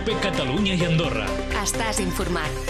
COPE Catalunya i Andorra. Estàs informat.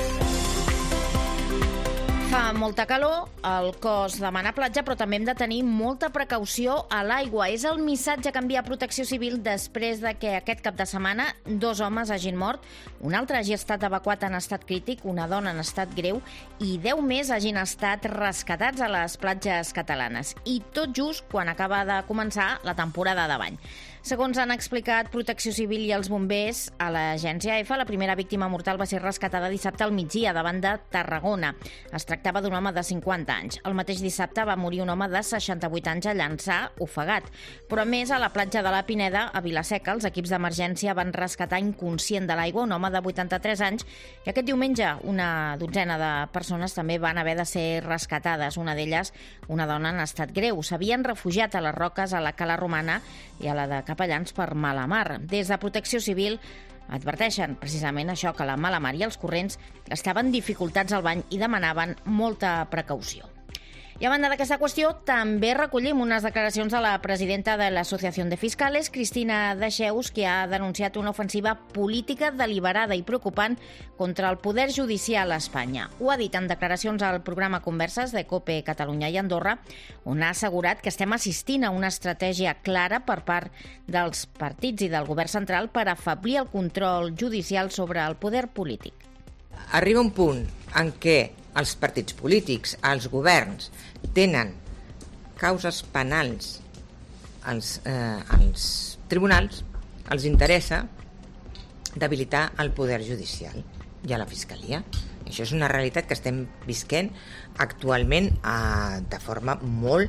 Fa molta calor, el cos demana platja, però també hem de tenir molta precaució a l'aigua. És el missatge que envia Protecció Civil després de que aquest cap de setmana 2 homes hagin mort, un altre hagi estat evacuat en estat crític, una dona en estat greu i 10 més hagin estat rescatats a les platges catalanes. I tot just quan acaba de començar la temporada de bany. Segons han explicat Protecció Civil i els bombers a l'agència EFA, la primera víctima mortal va ser rescatada dissabte al migdia davant de Tarragona. Es tractava d'un home de 50 anys. El mateix dissabte va morir un home de 68 anys a Llançà, ofegat. Però a més, a la platja de la Pineda, a Vila-seca, els equips d'emergència van rescatar inconscient de l'aigua un home de 83 anys i aquest diumenge una dotzena de persones també van haver de ser rescatades. Una d'elles, una dona en estat greu. S'havien refugiat a les roques a la Cala Romana i a la de Capellans per mala mar. Des de Protecció Civil adverteixen precisament això, que la mala mar i els corrents estaven dificultats al bany i demanaven molta precaució. I a banda d'aquesta qüestió, també recollim unes declaracions de la presidenta de l'Associació de Fiscales, Cristina Dexeus, que ha denunciat una ofensiva política deliberada i preocupant contra el poder judicial a Espanya. Ho ha dit en declaracions al programa Converses de COPE Catalunya i Andorra, on ha assegurat que estem assistint a una estratègia clara per part dels partits i del govern central per afeblir el control judicial sobre el poder polític. Arriba un punt en què els partits polítics, els governs, tenen causes penals als tribunals, els interessa debilitar el poder judicial i a la Fiscalia. Això és una realitat que estem visquent actualment de forma molt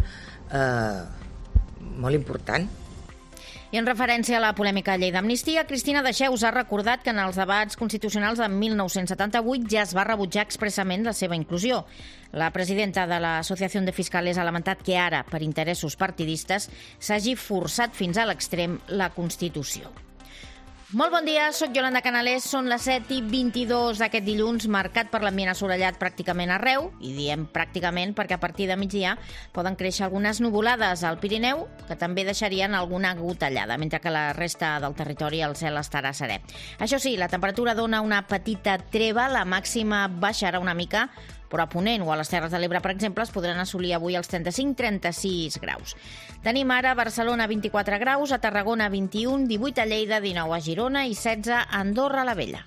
important. I en referència a la polèmica llei d'amnistia, Cristina Dexeus ha recordat que en els debats constitucionals de 1978 ja es va rebutjar expressament la seva inclusió. La presidenta de l'Associació de Fiscales ha lamentat que ara, per interessos partidistes, s'hagi forçat fins a l'extrem la Constitució. Molt bon dia, soc Yolanda Canalés, són les 7:22 d'aquest dilluns, marcat per l'ambient assolellat pràcticament arreu, i diem pràcticament perquè a partir de migdia poden créixer algunes nuvolades al Pirineu, que també deixarien alguna gotellada, mentre que la resta del territori el cel estarà serè. Això sí, la temperatura dona una petita treva, la màxima baixarà una mica, però a Ponent o a les Terres de l'Ebre, per exemple, es podran assolir avui els 35-36 graus. Tenim ara a Barcelona 24 graus, a Tarragona 21, 18 a Lleida, 19 a Girona i 16 a Andorra la Vella.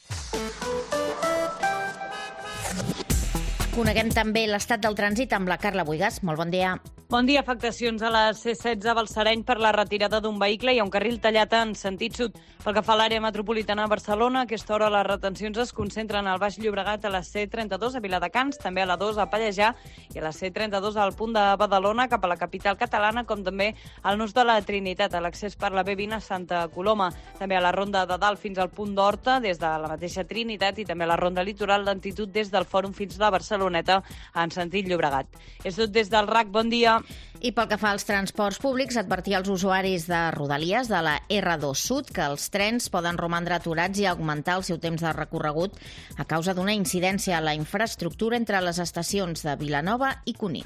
Coneguem també l'estat del trànsit amb la Carla Buigas. Molt bon dia. Bon dia. Afectacions a la C16 a Balsareny per la retirada d'un vehicle. Hi ha un carril tallat en sentit sud. Pel que fa a l'àrea metropolitana de Barcelona, a aquesta hora les retencions es concentren al Baix Llobregat, a la C32 a Viladecans, també a la 2 a Pallejà i a la C32 al punt de Badalona cap a la capital catalana, com també al nus de la Trinitat, a l'accés per la B20 a Santa Coloma. També a la ronda de dalt fins al punt d'Horta, des de la mateixa Trinitat, i també a la ronda litoral d'Antitud des del Fòrum fins a la Barceloneta en sentit Llobregat. És tot des del RAC. Bon dia. I pel que fa als transports públics, advertir als usuaris de Rodalies de la R2 Sud que els trens poden romandre aturats i augmentar el seu temps de recorregut a causa d'una incidència a la infraestructura entre les estacions de Vilanova i Cunit.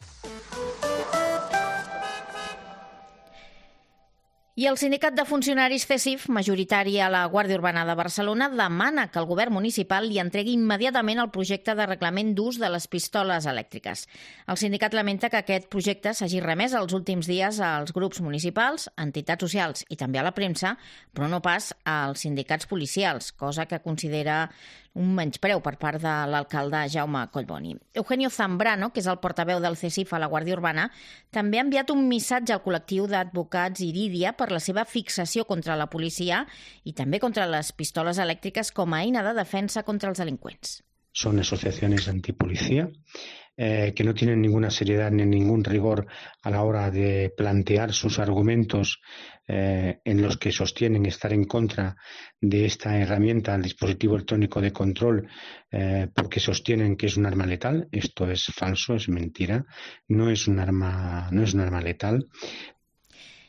I el sindicat de funcionaris CESIF, majoritari a la Guàrdia Urbana de Barcelona, demana que el govern municipal li entregui immediatament el projecte de reglament d'ús de les pistoles elèctriques. El sindicat lamenta que aquest projecte s'hagi remès els últims dies als grups municipals, entitats socials i també a la premsa, però no pas als sindicats policials, cosa que considera un menyspreu per part de l'alcalde Jaume Collboni. Eugenio Zambrano, que és el portaveu del CESIF a la Guàrdia Urbana, també ha enviat un missatge al col·lectiu d'advocats Iridia per la seva fixació contra la policia i també contra les pistoles elèctriques com a eina de defensa contra els delinqüents. Son asociaciones antipolicía que no tienen ninguna seriedad ni ningún rigor a la hora de plantear sus argumentos en los que sostienen estar en contra de esta herramienta, el dispositivo electrónico de control, porque sostienen que es un arma letal. Esto es falso, es mentira. No es un arma letal.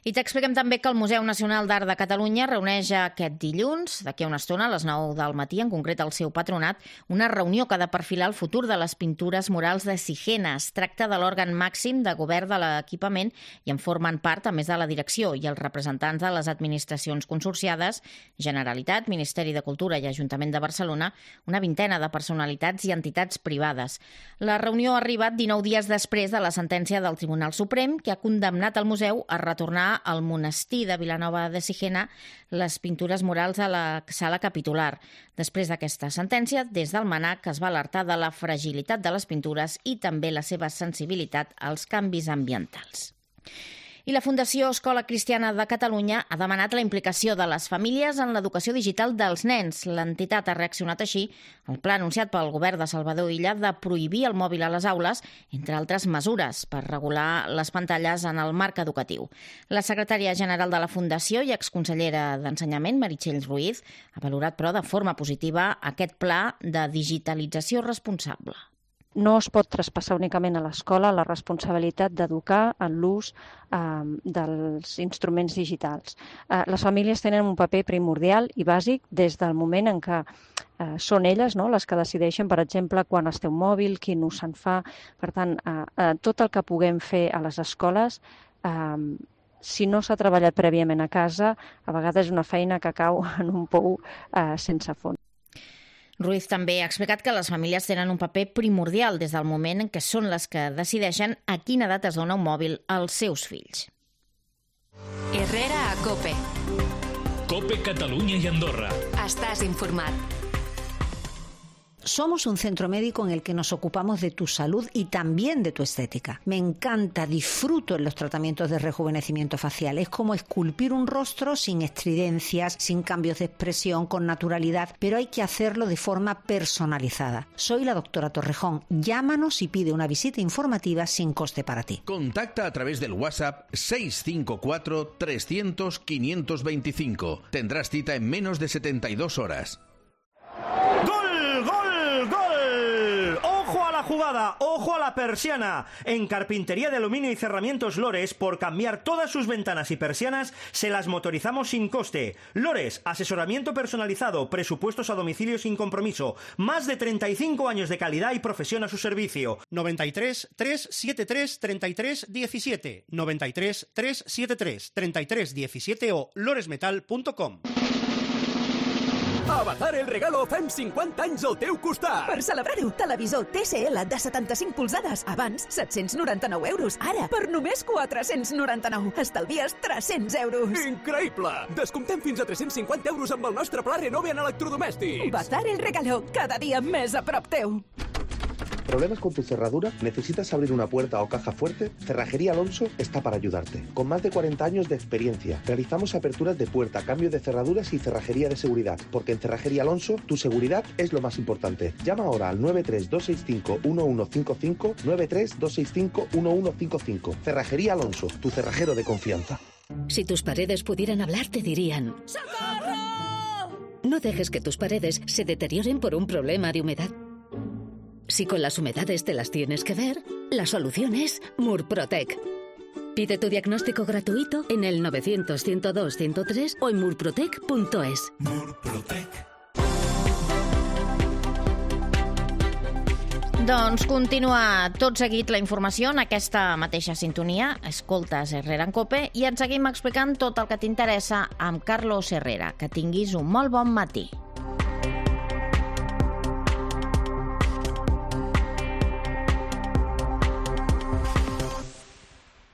I t'expliquem també que el Museu Nacional d'Art de Catalunya reuneix aquest dilluns, d'aquí a una estona, a les 9 del matí, en concret el seu patronat, una reunió que ha de perfilar el futur de les pintures murals de Sigena. Es tracta de l'òrgan màxim de govern de l'equipament i en formen part, a més de la direcció i els representants de les administracions consorciades, Generalitat, Ministeri de Cultura i Ajuntament de Barcelona, una vintena de personalitats i entitats privades. La reunió ha arribat 19 dies després de la sentència del Tribunal Suprem, que ha condemnat el museu a retornar al monestir de Vilanova de Sigena les pintures murals a la sala capitular. Després d'aquesta sentència, des del MNAC es va alertar de la fragilitat de les pintures i també la seva sensibilitat als canvis ambientals. I la Fundació Escola Cristiana de Catalunya ha demanat la implicació de les famílies en l'educació digital dels nens. L'entitat ha reaccionat així al pla anunciat pel govern de Salvador Illa de prohibir el mòbil a les aules, entre altres mesures, per regular les pantalles en el marc educatiu. La secretària general de la Fundació i exconsellera d'Ensenyament, Meritxell Ruiz, ha valorat, però, de forma positiva aquest pla de digitalització responsable. No es pot traspassar únicament a l'escola la responsabilitat d'educar en l'ús dels instruments digitals. Les famílies tenen un paper primordial i bàsic des del moment en què són elles, no, les que decideixen, per exemple, quan es té un mòbil, quin ús se'n fa. Per tant, tot el que puguem fer a les escoles, si no s'ha treballat prèviament a casa, a vegades és una feina que cau en un pou sense fons. Ruiz també ha explicat que les famílies tenen un paper primordial des del moment en què són les que decideixen a quina edat es dona un mòbil als seus fills. Herrera a COPE. COPE Catalunya i Andorra. Estàs informat. Somos un centro médico en el que nos ocupamos de tu salud y también de tu estética. Me encanta, disfruto en los tratamientos de rejuvenecimiento facial. Es como esculpir un rostro sin estridencias, sin cambios de expresión, con naturalidad, pero hay que hacerlo de forma personalizada. Soy la doctora Torrejón. Llámanos y pide una visita informativa sin coste para ti. Contacta a través del WhatsApp 654 300 525. Tendrás cita en menos de 72 horas. ¡Ojo a la jugada! ¡Ojo a la persiana! En Carpintería de Aluminio y Cerramientos Lores, por cambiar todas sus ventanas y persianas, se las motorizamos sin coste. Lores, asesoramiento personalizado, presupuestos a domicilio sin compromiso, más de 35 años de calidad y profesión a su servicio. 93 373 33 17, 93 373 33 17 o loresmetal.com. A Bazar el Regalo fem 50 anys al teu costat. Per celebrar-ho, televisor TCL de 75 polzades. Abans, 799 euros. Ara, per només 499. Estalvies 300 euros. Increïble! Descomptem fins a 350 euros amb el nostre pla Renove en electrodomèstics. Bazar el Regalo, cada dia més a prop teu. ¿Problemas con tu cerradura? ¿Necesitas abrir una puerta o caja fuerte? Cerrajería Alonso está para ayudarte. Con más de 40 años de experiencia, realizamos aperturas de puerta, cambio de cerraduras y cerrajería de seguridad. Porque en Cerrajería Alonso, tu seguridad es lo más importante. Llama ahora al 93265-1155, 93265-1155. Cerrajería Alonso, tu cerrajero de confianza. Si tus paredes pudieran hablar, te dirían: ¡socorro! No dejes que tus paredes se deterioren por un problema de humedad. Si con las humedades te las tienes que ver, la solución es Murprotec. Pide tu diagnóstico gratuito en el 900-102-103 o en murprotec.es. Murprotec. Doncs continua tot seguit la informació en aquesta mateixa sintonia. Escoltes Herrera en COPE i et seguim explicant tot el que t'interessa amb Carlos Herrera. Que tinguis un molt bon matí.